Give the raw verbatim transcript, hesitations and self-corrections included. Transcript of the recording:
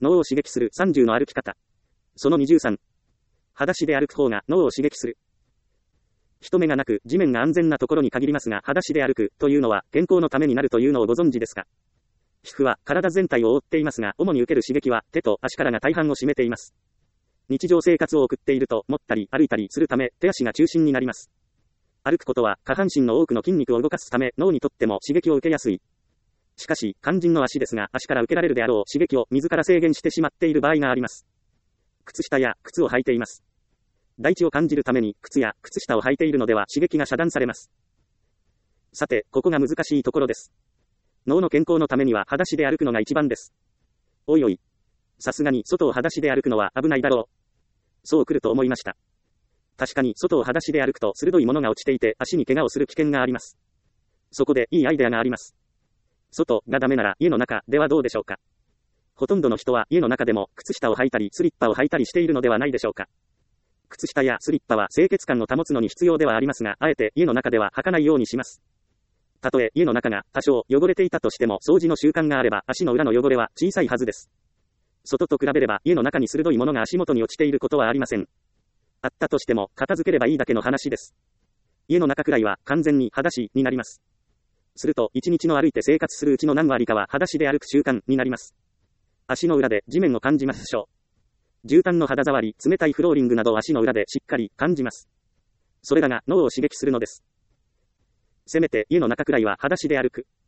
脳を刺激するさんじゅうの歩き方。そのにじゅうさん。裸足で歩く方が脳を刺激する。人目がなく地面が安全なところに限りますが、裸足で歩くというのは健康のためになるというのをご存知ですか？皮膚は体全体を覆っていますが、主に受ける刺激は手と足からが大半を占めています。日常生活を送っていると持ったり歩いたりするため手足が中心になります。歩くことは下半身の多くの筋肉を動かすため脳にとっても刺激を受けやすい。しかし肝心の足ですが、足から受けられるであろう刺激を自ら制限してしまっている場合があります。靴下や靴を履いています。大地を感じるために靴や靴下を履いているのでは刺激が遮断されます。さて、ここが難しいところです。脳の健康のためには裸足で歩くのが一番です。おいおい。さすがに外を裸足で歩くのは危ないだろう。そう来ると思いました。確かに外を裸足で歩くと鋭いものが落ちていて足に怪我をする危険があります。そこでいいアイデアがあります。外がダメなら家の中ではどうでしょうか。ほとんどの人は家の中でも靴下を履いたりスリッパを履いたりしているのではないでしょうか。靴下やスリッパは清潔感を保つのに必要ではありますが、あえて家の中では履かないようにします。たとえ家の中が多少汚れていたとしても掃除の習慣があれば足の裏の汚れは小さいはずです。外と比べれば家の中に鋭いものが足元に落ちていることはありません。あったとしても片付ければいいだけの話です。家の中くらいは完全に裸足になります。すると一日の歩いて生活するうちの何割かは裸足で歩く習慣になります。足の裏で地面を感じましょう。絨毯の肌触り、冷たいフローリングなど足の裏でしっかり感じます。それらが脳を刺激するのです。せめて家の中くらいは裸足で歩く。